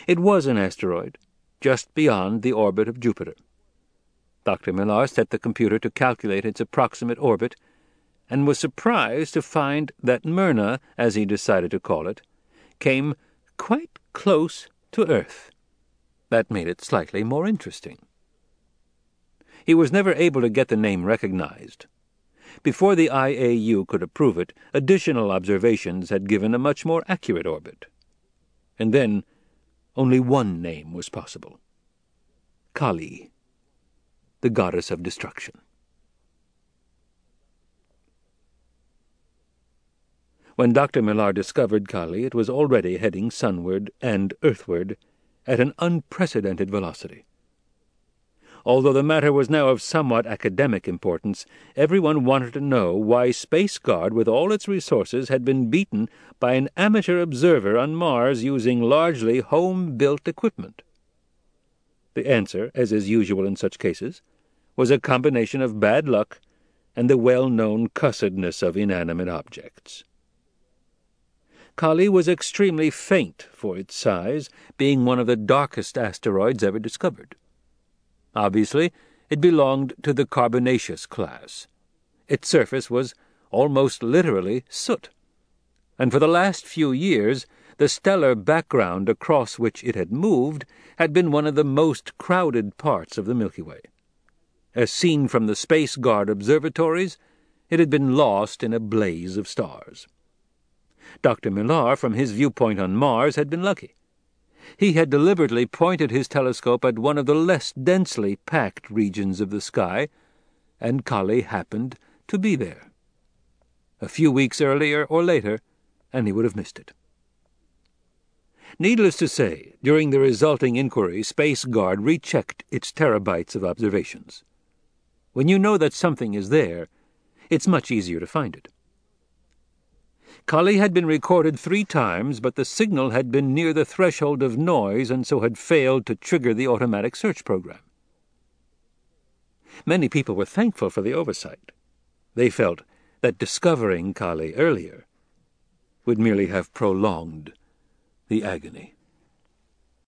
It was an asteroid, just beyond the orbit of Jupiter. Dr. Millar set the computer to calculate its approximate orbit, and was surprised to find that Myrna, as he decided to call it, came quite close to Earth. That made it slightly more interesting. He was never able to get the name recognized. Before the IAU could approve it, additional observations had given a much more accurate orbit. And then only one name was possible: Kali, the goddess of destruction. When Dr. Millar discovered Kali, it was already heading sunward and earthward at an unprecedented velocity. Although the matter was now of somewhat academic importance, everyone wanted to know why Space Guard, with all its resources, had been beaten by an amateur observer on Mars using largely home-built equipment. The answer, as is usual in such cases, was a combination of bad luck and the well-known cussedness of inanimate objects. Kali was extremely faint for its size, being one of the darkest asteroids ever discovered. Obviously, it belonged to the carbonaceous class. Its surface was almost literally soot, and for the last few years the stellar background across which it had moved had been one of the most crowded parts of the Milky Way. As seen from the Space Guard observatories, it had been lost in a blaze of stars. Dr. Millar, from his viewpoint on Mars, had been lucky. He had deliberately pointed his telescope at one of the less densely packed regions of the sky, and Kali happened to be there. A few weeks earlier or later, and he would have missed it. Needless to say, during the resulting inquiry, Space Guard rechecked its terabytes of observations. When you know that something is there, it's much easier to find it. Kali had been recorded 3 times, but the signal had been near the threshold of noise and so had failed to trigger the automatic search program. Many people were thankful for the oversight. They felt that discovering Kali earlier would merely have prolonged the agony.